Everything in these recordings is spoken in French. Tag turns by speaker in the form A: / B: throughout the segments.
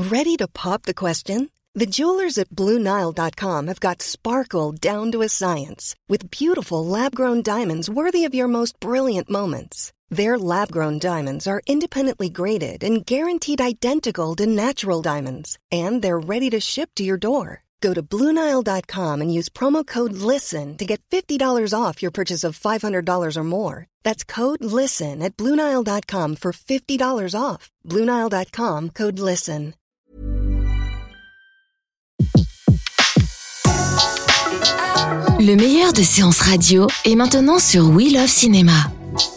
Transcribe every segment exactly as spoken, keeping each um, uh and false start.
A: Ready to pop the question? The jewelers at Blue Nile dot com have got sparkle down to a science with beautiful lab-grown diamonds worthy of your most brilliant moments. Their lab-grown diamonds are independently graded and guaranteed identical to natural diamonds, and they're ready to ship to your door. Go to Blue Nile dot com and use promo code LISTEN to get fifty dollars off your purchase of five hundred dollars or more. That's code LISTEN at Blue Nile dot com for fifty dollars off. Blue Nile dot com, code LISTEN.
B: Le meilleur de séances radio est maintenant sur We Love Cinéma.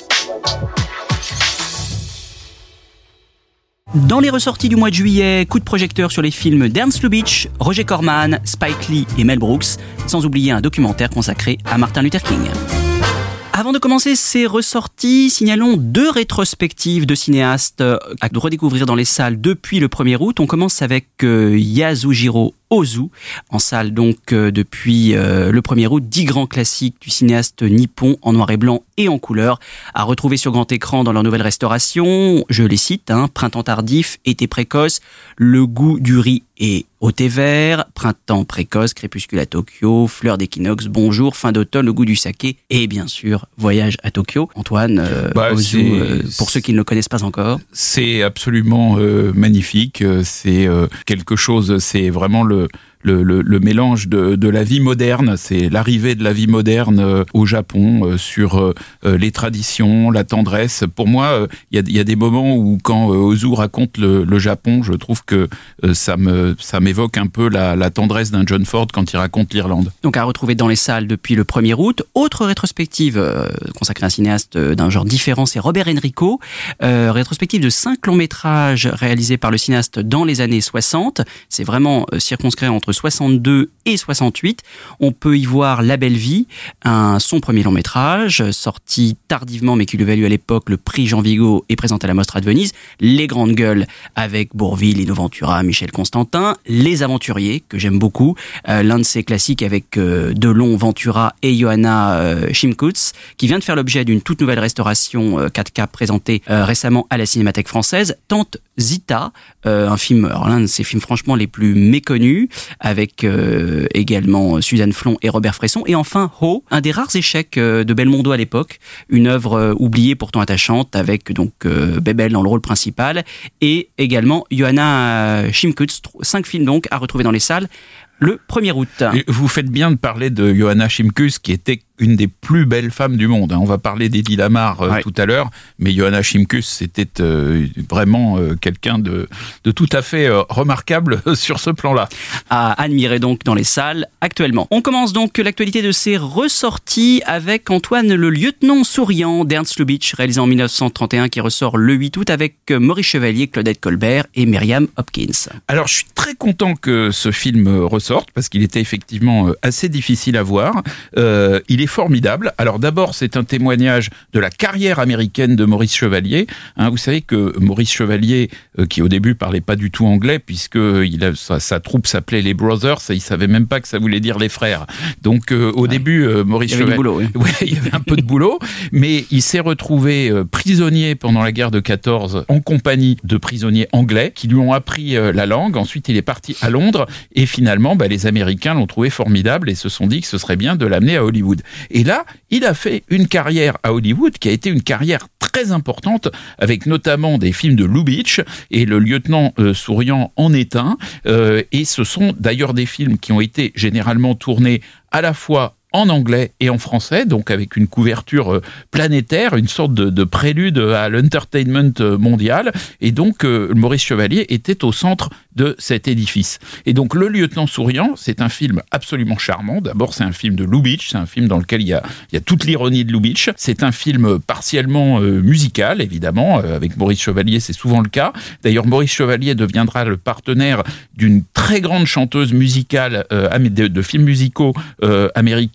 C: Dans les ressorties du mois de juillet, coup de projecteur sur les films d'Ernst Lubitsch, Roger Corman, Spike Lee et Mel Brooks, sans oublier un documentaire consacré à Martin Luther King. Avant de commencer ces ressorties, signalons deux rétrospectives de cinéastes à redécouvrir dans les salles depuis le premier août. On commence avec euh, Yasujiro Ozu, en salle donc euh, depuis euh, le premier août, dix grands classiques du cinéaste nippon en noir et blanc et en couleur, à retrouver sur grand écran dans leur nouvelle restauration. Je les cite, hein, Printemps tardif, Été précoce, Le goût du riz et au thé vert, Printemps précoce, Crépuscule à Tokyo, Fleur d'équinoxe, Bonjour, Fin d'automne, Le goût du saké et bien sûr Voyage à Tokyo. Antoine, euh,
D: bah,
C: Ozu, euh, pour ceux qui ne le connaissent pas encore.
D: C'est absolument euh, magnifique, c'est euh, quelque chose, c'est vraiment le Le, le, le mélange de, de la vie moderne, c'est l'arrivée de la vie moderne euh, au Japon euh, sur euh, les traditions, la tendresse. Pour moi, il euh, y, a, y a des moments où quand euh, Ozu raconte le, le Japon, je trouve que euh, ça me ça m'évoque un peu la, la tendresse d'un John Ford quand il raconte l'Irlande.
C: Donc à retrouver dans les salles depuis le premier août. Autre rétrospective euh, consacrée à un cinéaste d'un genre différent, c'est Robert Enrico. Euh, rétrospective de cinq longs métrages réalisés par le cinéaste dans les années soixante. C'est vraiment euh, circonscrit entre soixante-deux et soixante-huit. On peut y voir La Belle Vie, un, son premier long métrage, sorti tardivement mais qui lui valut à l'époque le prix Jean Vigo et présenté à la Mostra de Venise. Les Grandes Gueules avec Bourvil, Lino Ventura, Michel Constantin. Les Aventuriers, que j'aime beaucoup, euh, l'un de ses classiques avec euh, Delon, Ventura et Johanna euh, Shimkutz, qui vient de faire l'objet d'une toute nouvelle restauration euh, quatre K présentée euh, récemment à la Cinémathèque française. Tante Zita, euh, un film, alors l'un de ses films franchement les plus méconnus, avec euh, également Suzanne Flon et Robert Fresson. Et enfin, Ho, un des rares échecs euh, de Belmondo à l'époque, une œuvre euh, oubliée pourtant attachante, avec donc euh, Bebel dans le rôle principal, et également Johanna Shimkutz. Cinq films donc à retrouver dans les salles le premier août.
D: Et vous faites bien de parler de Johanna Shimkutz, qui était une des plus belles femmes du monde. On va parler d'Eddie Lamar euh, ouais. tout à l'heure, mais Johanna Shimkutz, c'était euh, vraiment euh, quelqu'un de, de tout à fait euh, remarquable sur ce plan-là.
C: À admirer donc dans les salles actuellement. On commence donc l'actualité de ces ressorties avec Antoine, Le lieutenant souriant d'Ernst Lubitsch, réalisé en dix-neuf cent trente et un, qui ressort le huit août avec Maurice Chevalier, Claudette Colbert et Myriam Hopkins.
D: Alors, je suis très content que ce film ressorte, parce qu'il était effectivement assez difficile à voir. Euh, il est formidable. Alors d'abord, c'est un témoignage de la carrière américaine de Maurice Chevalier. Hein, vous savez que Maurice Chevalier, euh, qui au début parlait pas du tout anglais, puisque il a, sa, sa troupe s'appelait les Brothers, et il savait même pas que ça voulait dire les frères. Donc euh, au ouais. début, euh, Maurice Chevalier,
C: boulot, oui.
D: ouais, il y avait un peu de boulot, mais il s'est retrouvé euh, prisonnier pendant la guerre de quatorze en compagnie de prisonniers anglais qui lui ont appris euh, la langue. Ensuite, il est parti à Londres, et finalement, bah, les Américains l'ont trouvé formidable et se sont dit que ce serait bien de l'amener à Hollywood. Et là, il a fait une carrière à Hollywood qui a été une carrière très importante, avec notamment des films de Lubitsch, et Le lieutenant euh, souriant en est un. Euh, et ce sont d'ailleurs des films qui ont été généralement tournés à la fois en anglais et en français, donc avec une couverture planétaire, une sorte de, de prélude à l'entertainment mondial. Et donc, euh, Maurice Chevalier était au centre de cet édifice. Et donc, Le lieutenant souriant, c'est un film absolument charmant. D'abord, c'est un film de Lubitsch, c'est un film dans lequel il y a, il y a toute l'ironie de Lubitsch. C'est un film partiellement euh, musical, évidemment. Euh, avec Maurice Chevalier, c'est souvent le cas. D'ailleurs, Maurice Chevalier deviendra le partenaire d'une très grande chanteuse musicale euh, de, de films musicaux euh, américains,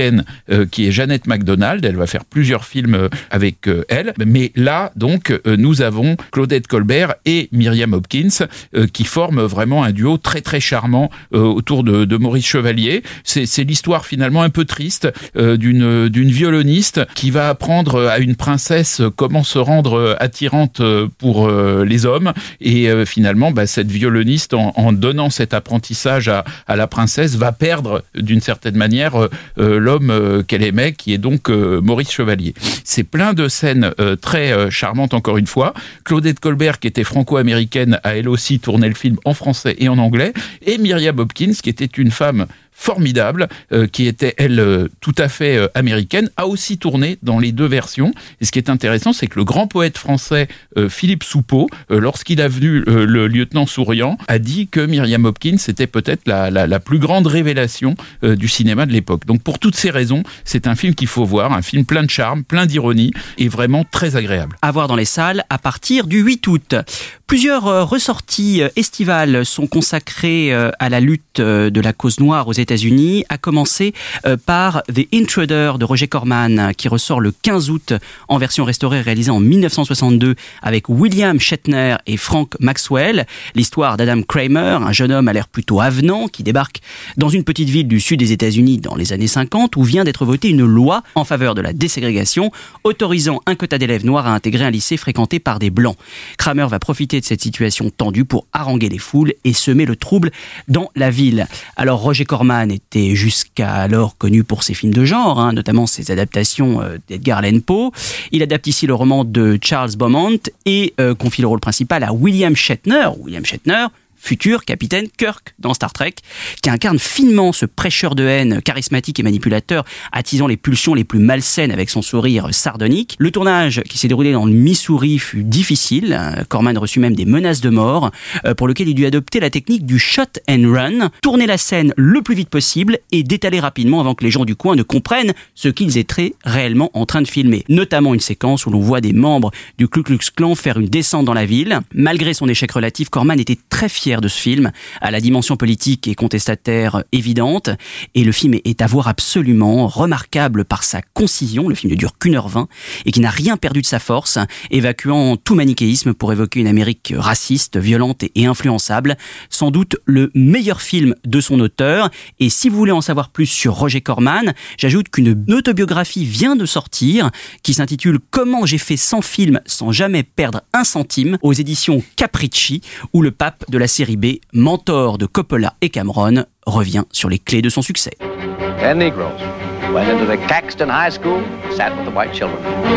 D: américaine euh, qui est Jeannette MacDonald. Elle va faire plusieurs films euh, avec euh, elle. Mais là, donc, euh, nous avons Claudette Colbert et Myriam Hopkins euh, qui forment vraiment un duo très très charmant euh, autour de, de Maurice Chevalier. C'est, c'est l'histoire finalement un peu triste euh, d'une, d'une violoniste qui va apprendre à une princesse comment se rendre attirante pour euh, les hommes. Et euh, finalement, bah, cette violoniste, en, en donnant cet apprentissage à, à la princesse, va perdre d'une certaine manière euh, euh, l'homme euh, qu'elle aimait, qui est donc euh, Maurice Chevalier. C'est plein de scènes euh, très euh, charmantes, encore une fois. Claudette Colbert, qui était franco-américaine, a elle aussi tourné le film en français et en anglais. Et Myriam Hopkins, qui était une femme formidable, euh, qui était, elle, euh, tout à fait euh, américaine, a aussi tourné dans les deux versions. Et ce qui est intéressant, c'est que le grand poète français euh, Philippe Soupeau, euh, lorsqu'il a vu euh, le lieutenant souriant, a dit que Myriam Hopkins était peut-être la, la, la plus grande révélation euh, du cinéma de l'époque. Donc pour toutes ces raisons, c'est un film qu'il faut voir, un film plein de charme, plein d'ironie et vraiment très agréable.
C: À voir dans les salles à partir du huit août. Plusieurs euh, ressorties euh, estivales sont consacrées euh, à la lutte euh, de la cause noire aux États-Unis, à commencer euh, par The Intruder de Roger Corman, qui ressort le quinze août en version restaurée réalisée en mille neuf cent soixante-deux avec William Shatner et Frank Maxwell. L'histoire d'Adam Kramer, un jeune homme à l'air plutôt avenant qui débarque dans une petite ville du sud des États-Unis dans les années cinquante où vient d'être votée une loi en faveur de la déségrégation autorisant un quota d'élèves noirs à intégrer un lycée fréquenté par des blancs. Kramer va profiter de cette situation tendue pour haranguer les foules et semer le trouble dans la ville. Alors Roger Corman était jusqu'alors connu pour ses films de genre, hein, notamment ses adaptations euh, d'Edgar Allan Poe. Il adapte ici le roman de Charles Beaumont et euh, confie le rôle principal à William Shatner. William Shatner, futur capitaine Kirk dans Star Trek, qui incarne finement ce prêcheur de haine charismatique et manipulateur, attisant les pulsions les plus malsaines avec son sourire sardonique. Le tournage, qui s'est déroulé dans le Missouri, fut difficile. Corman reçut même des menaces de mort, pour lequel il dut adopter la technique du shot and run, tourner la scène le plus vite possible et d'étaler rapidement avant que les gens du coin ne comprennent ce qu'ils étaient réellement en train de filmer. Notamment une séquence où l'on voit des membres du Ku Klux Klan faire une descente dans la ville. Malgré son échec relatif, Corman était très fier de ce film, à la dimension politique et contestataire évidente, et le film est à voir absolument, remarquable par sa concision. Le film ne dure qu'une heure vingt et qui n'a rien perdu de sa force, évacuant tout manichéisme pour évoquer une Amérique raciste, violente et influençable. Sans doute le meilleur film de son auteur. Et si vous voulez en savoir plus sur Roger Corman, j'ajoute qu'une autobiographie vient de sortir qui s'intitule « Comment j'ai fait cent films sans jamais perdre un centime » aux éditions Capricci, où le pape de la série B, mentor de Coppola et Cameron, revient sur les clés de son succès.
E: Ten Negroes went into the Caxton High School, sat with the white children.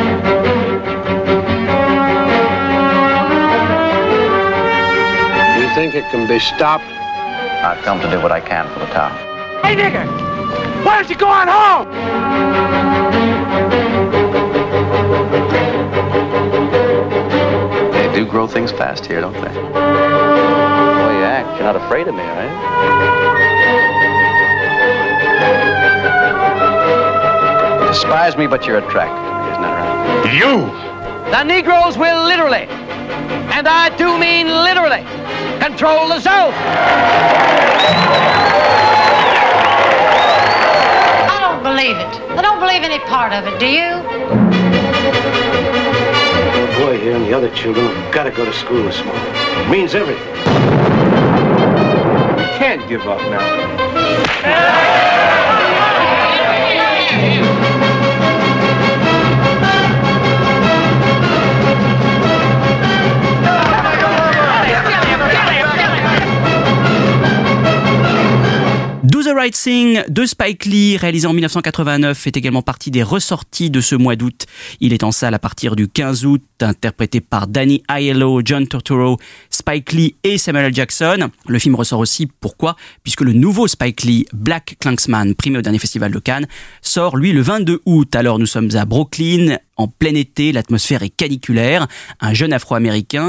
F: You think it can be stopped?
E: I've come to do what I can for the town.
F: Hey, nigger! Why don't you go on home?
E: They do grow things fast here, don't they? The way you act, you're not afraid of me, right? You despise me, but you're attracted to me, isn't that right?
F: You!
E: The Negroes will literally, and I do mean literally, control the South!
G: I don't believe it. I don't believe any part of it, do you?
F: The boy here and the other children have got to go to school this morning. It means everything. You can't give up now.
C: Do the Right Thing de Spike Lee, réalisé en mille neuf cent quatre-vingt-neuf, fait également partie des ressorties de ce mois d'août. Il est en salle à partir du quinze août, interprété par Danny Aiello, John Turturro, Spike Lee et Samuel L. Jackson. Le film ressort aussi, pourquoi ? Puisque le nouveau Spike Lee, Black Klansman, primé au dernier festival de Cannes, sort lui le vingt-deux août. Alors nous sommes à Brooklyn, en plein été, l'atmosphère est caniculaire. Un jeune Afro-Américain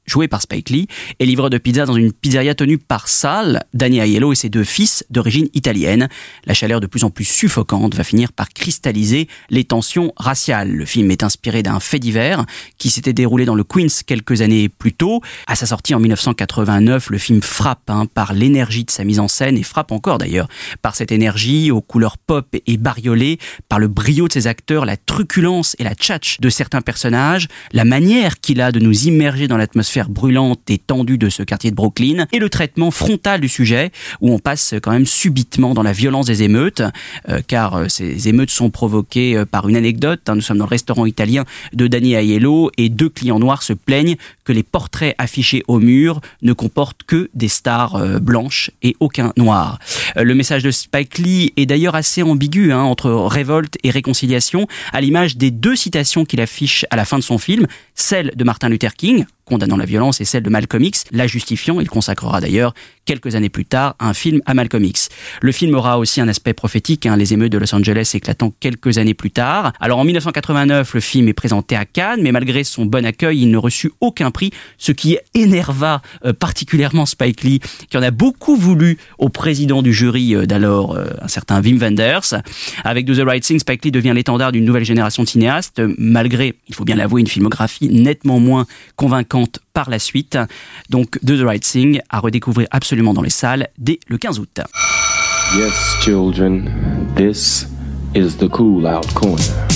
C: joué par Spike Lee, est livreur de pizza dans une pizzeria tenue par Sal, Danny Aiello et ses deux fils d'origine italienne. La chaleur de plus en plus suffocante va finir par cristalliser les tensions raciales. Le film est inspiré d'un fait divers qui s'était déroulé dans le Queens quelques années plus tôt. À sa sortie en dix-neuf cent quatre-vingt-neuf, le film frappe hein, par l'énergie de sa mise en scène et frappe encore d'ailleurs par cette énergie aux couleurs pop et bariolées, par le brio de ses acteurs, la truculence et la tchatch de certains personnages, la manière qu'il a de nous immerger dans l'atmosphère brûlante et tendue de ce quartier de Brooklyn et le traitement frontal du sujet où on passe quand même subitement dans la violence des émeutes euh, car euh, ces émeutes sont provoquées euh, par une anecdote. Hein, nous sommes dans le restaurant italien de Danny Aiello et deux clients noirs se plaignent que les portraits affichés au mur ne comportent que des stars euh, blanches et aucun noir. Euh, le message de Spike Lee est d'ailleurs assez ambigu hein, entre révolte et réconciliation à l'image des deux citations qu'il affiche à la fin de son film, celle de Martin Luther King condamnant la violence et celle de Malcolm X, la justifiant. Il consacrera d'ailleurs quelques années plus tard un film à Malcolm X. Le film aura aussi un aspect prophétique, hein, les émeutes de Los Angeles éclatant quelques années plus tard. Alors en dix-neuf cent quatre-vingt-neuf, le film est présenté à Cannes, mais malgré son bon accueil, il ne reçut aucun prix, ce qui énerva euh, particulièrement Spike Lee, qui en a beaucoup voulu au président du jury euh, d'alors, euh, un certain Wim Wenders. Avec Do the Right Thing, Spike Lee devient l'étendard d'une nouvelle génération de cinéastes, euh, malgré, il faut bien l'avouer, une filmographie nettement moins convaincante par la suite. Donc Do the Right Thing à redécouvrir absolument dans les salles dès le quinze août.
H: Yes, children, this is the Cool Out Corner.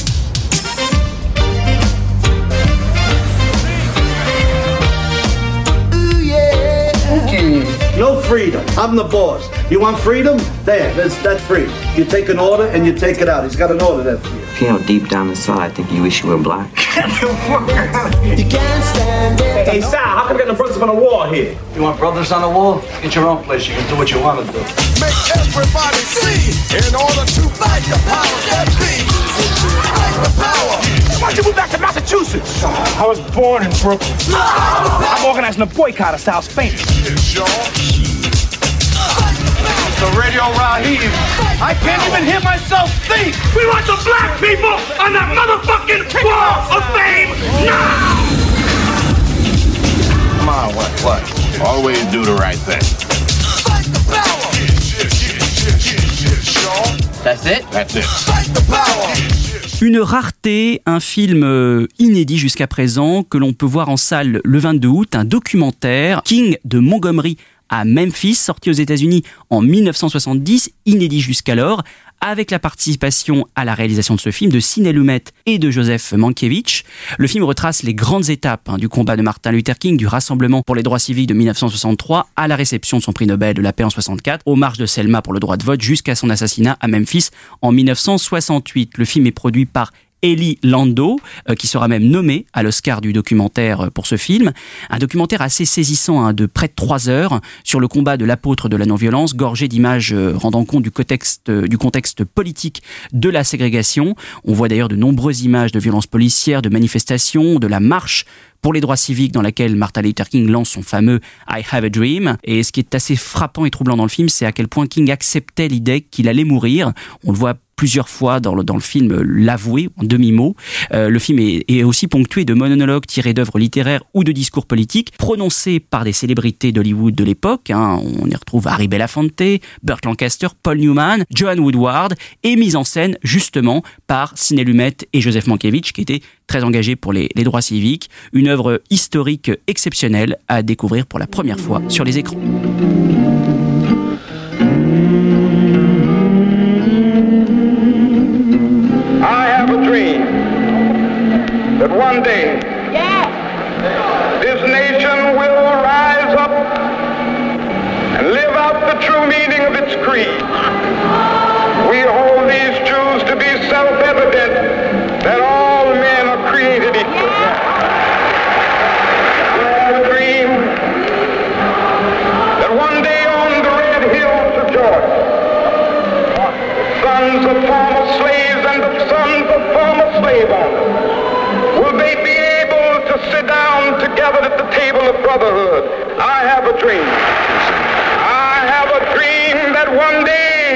F: Ooh, yeah. Okay. No freedom. I'm the boss. You want freedom? There, that's, that's free. You take an order and you take it out. He's got an order there for you.
I: You know, deep down inside, I think you wish you were black.
F: You can't stand it. Hey, Sal, how come we got no brothers on the wall here? You want brothers on the wall? Get your own place. You can do what you want to do.
J: Make everybody see in order to fight the powers that be. Fight the power.
E: Why don't you move back to Massachusetts? I was born in Brooklyn. I'm organizing a boycott of South Spain.
J: The Radio Raheem.
E: I can't even hear myself think. We want the black people on that motherfucking wall of fame now!
J: Come on, what, what? Always do the right thing. Fight the power.
E: That's it?
J: That's it. Fight the power.
C: Une rareté, un film euh, inédit jusqu'à présent que l'on peut voir en salle le vingt-deux août, un documentaire King de Montgomery à Memphis, sorti aux États-Unis en dix-neuf cent soixante-dix, inédit jusqu'alors, avec la participation à la réalisation de ce film de Sidney Lumet et de Joseph Mankiewicz. Le film retrace les grandes étapes hein, du combat de Martin Luther King, du rassemblement pour les droits civiques de dix-neuf cent soixante-trois à la réception de son prix Nobel de la paix en soixante-quatre, aux marches de Selma pour le droit de vote jusqu'à son assassinat à Memphis en dix-neuf cent soixante-huit. Le film est produit par Eli Lando, euh, qui sera même nommé à l'Oscar du documentaire euh, pour ce film. Un documentaire assez saisissant, hein, de près de trois heures, sur le combat de l'apôtre de la non-violence, gorgé d'images euh, rendant compte du contexte, euh, du contexte politique de la ségrégation. On voit d'ailleurs de nombreuses images de violences policières, de manifestations, de la marche pour les droits civiques dans laquelle Martin Luther King lance son fameux I Have a Dream. Et ce qui est assez frappant et troublant dans le film, c'est à quel point King acceptait l'idée qu'il allait mourir. On le voit plusieurs fois dans le, dans le film l'avouer en demi-mot. Euh, le film est, est aussi ponctué de monologues tirés d'œuvres littéraires ou de discours politiques prononcés par des célébrités d'Hollywood de l'époque. Hein. On y retrouve Harry Belafonte, Burt Lancaster, Paul Newman, Joan Woodward, et mise en scène justement par Sidney Lumet et Joseph Mankiewicz, qui étaient très engagés pour les, les droits civiques. Une œuvre historique exceptionnelle à découvrir pour la première fois sur les écrans.
K: I have a dream that one day
G: Yeah.
K: this nation will rise up and live out the true meaning of its creed. We hold these truths to be self-evident that all men are created equal. I have a dream that one day on the red hills of Georgia, sons of former slaves and the sons of former slave owners, will they be able to sit down together at the table of brotherhood? I have a dream. I have a dream that one day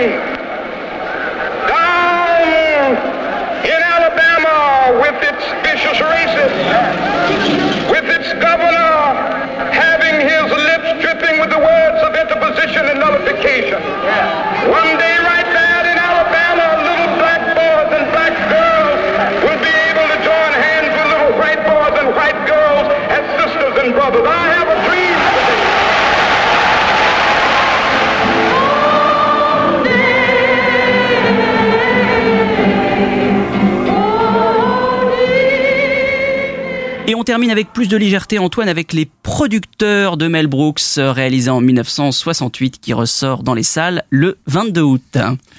C: on termine avec plus de légèreté, Antoine, avec Les Producteurs de Mel Brooks, réalisé en dix-neuf cent soixante-huit, qui ressort dans les salles le vingt-deux août.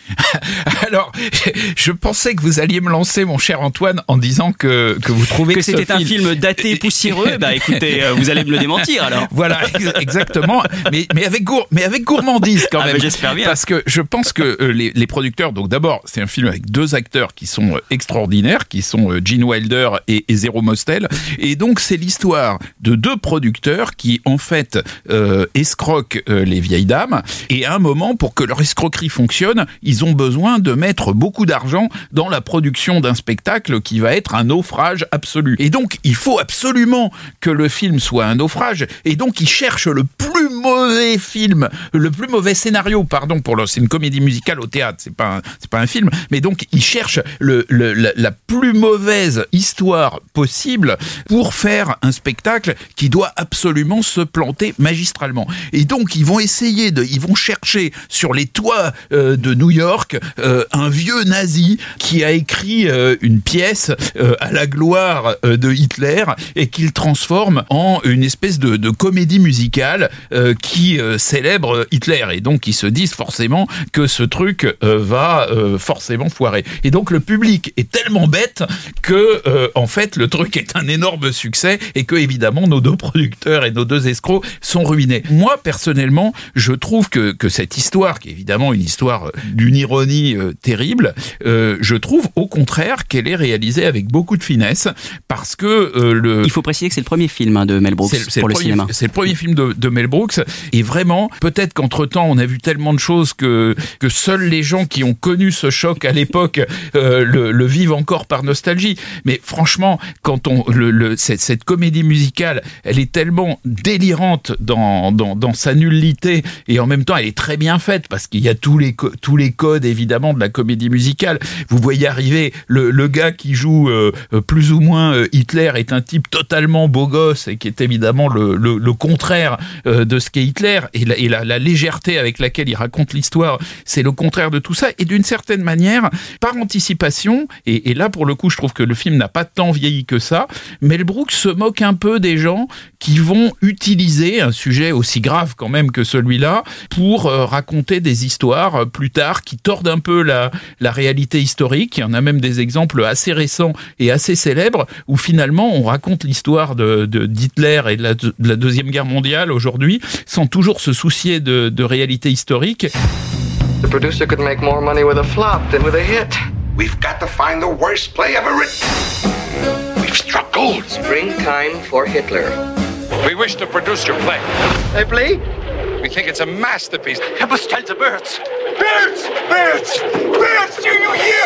D: Alors, je pensais que vous alliez me lancer, mon cher Antoine, en disant que, que vous trouvez que,
C: que c'était
D: ce
C: un
D: film...
C: film daté, poussiéreux. Bah écoutez, vous allez me le démentir alors.
D: Voilà, exactement. Mais, mais, avec, gour, mais avec gourmandise quand
C: ah
D: même.
C: Bah j'espère bien.
D: Parce que je pense que euh, les, les producteurs, donc d'abord, c'est un film avec deux acteurs qui sont euh, extraordinaires, qui sont euh, Gene Wilder et, et Zero Mostel. Et donc, c'est l'histoire de deux producteurs qui, en fait, euh, escroquent euh, les vieilles dames. Et à un moment, pour que leur escroquerie fonctionne, ils ont besoin de mettre beaucoup d'argent dans la production d'un spectacle qui va être un naufrage absolu. Et donc, il faut absolument que le film soit un naufrage. Et donc, ils cherchent le plus mauvais film, le plus mauvais scénario, pardon, pour le, c'est une comédie musicale au théâtre, c'est pas un, c'est pas un film. Mais donc, ils cherchent le, le, la, la plus mauvaise histoire possible pour faire un spectacle qui doit absolument se planter magistralement. Et donc, ils vont essayer de, ils vont chercher sur les toits euh, de New York euh, un vieux nazi qui a écrit euh, une pièce euh, à la gloire euh, de Hitler et qu'il transforme en une espèce de, de comédie musicale euh, qui euh, célèbre Hitler. Et donc, ils se disent forcément que ce truc euh, va euh, forcément foirer. Et donc, le public est tellement bête que, euh, en fait, le truc est un énorme succès et que, évidemment, nos deux producteurs et nos deux escrocs sont ruinés. Moi, personnellement, je trouve que, que cette histoire, qui est évidemment une histoire d'une ironie euh, terrible, euh, je trouve au contraire qu'elle est réalisée avec beaucoup de finesse parce que euh, le...
C: Il faut préciser que c'est le premier film hein, de Mel Brooks
D: c'est, c'est
C: pour
D: le,
C: le
D: premier,
C: cinéma.
D: C'est le premier film de, de Mel Brooks et vraiment, peut-être qu'entre-temps, on a vu tellement de choses que, que seuls les gens qui ont connu ce choc à l'époque euh, le, le vivent encore par nostalgie. Mais franchement, quand on le, le, cette, cette comédie musicale, elle est tellement délirante dans, dans, dans sa nullité et en même temps, elle est très bien faite parce qu'il y a tous les, tous les codes, évidemment, de la comédie musicale. Vous voyez arriver le, le gars qui joue euh, plus ou moins euh, Hitler est un type totalement beau gosse et qui est évidemment le, le, le contraire euh, de ce qu'est Hitler et, la, et la, la légèreté avec laquelle il raconte l'histoire, c'est le contraire de tout ça et d'une certaine manière, par anticipation, et, et là pour le coup je trouve que le film n'a pas tant vieilli que ça, Mel Brooks se moque un peu des gens qui vont utiliser un sujet aussi grave quand même que celui-là pour euh, raconter des histoires euh, plus tard qui tordent un peu la, la réalité historique. Il y en a même des exemples assez récents et assez célèbres où finalement on raconte l'histoire de, de, d'Hitler et de la, de la Deuxième Guerre mondiale aujourd'hui sans toujours se soucier de, de réalité historique.
L: The producer could make more money with a flop than with a hit.
M: We've got to find the worst play ever written. We've struck gold.
L: Springtime for Hitler.
M: We wish to produce your play.
L: A play?
M: We think it's a masterpiece. Help us tell the birds. Birds! Birds! Birds! Do you hear?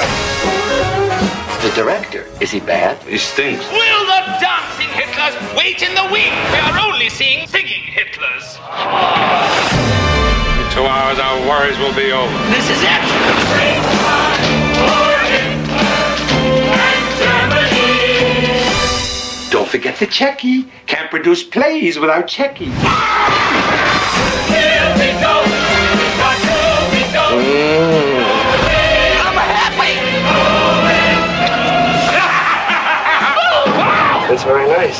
L: The director, is he bad?
M: He stinks.
E: Will the dancing Hitlers wait in the wing? We are only seeing singing Hitlers.
M: In two hours, our worries will be over.
E: This is it! For Hitler and Germany.
M: Don't forget the Checky. Can't produce plays without Checky.
E: Here we go! We got to, we go!
L: Mm.
E: I'm happy!
L: That's very nice.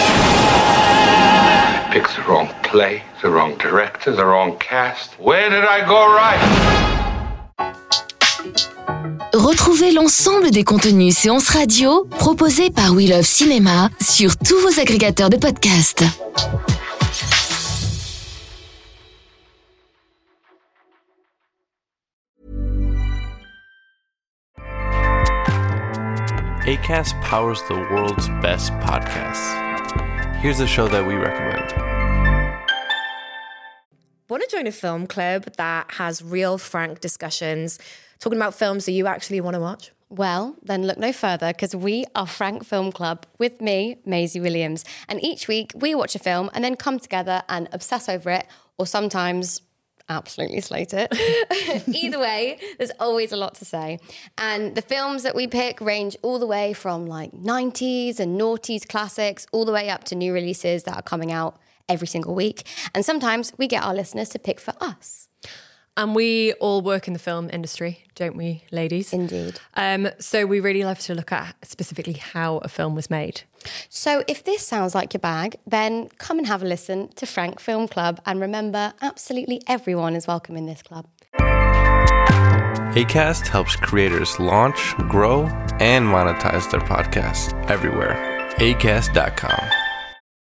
M: Picked the wrong play, the wrong director, the wrong cast. Where did I go right?
B: Retrouvez l'ensemble des contenus séances radio proposés par We Love Cinéma sur tous vos agrégateurs de podcasts.
N: Acast powers the world's best podcasts. Here's a show that we recommend.
O: Want to join a film club that has real, frank discussions, talking about films that you actually want to watch?
P: Well, then look no further, because we are Frank Film Club with me, Maisie Williams. And each week we watch a film and then come together and obsess over it, or sometimes absolutely slate it. Either way, there's always a lot to say. And the films that we pick range all the way from like nineties and noughties classics, all the way up to new releases that are coming out every single week. And sometimes we get our listeners to pick for us.
Q: And we all work in the film industry, don't we, ladies?
P: Indeed.
Q: Um, so we really love to look at specifically how a film was made.
P: So if this sounds like your bag, then come and have a listen to Frank Film Club. And remember, absolutely everyone is welcome in this club.
N: Acast helps creators launch, grow, and monetize their podcasts everywhere. acast dot com.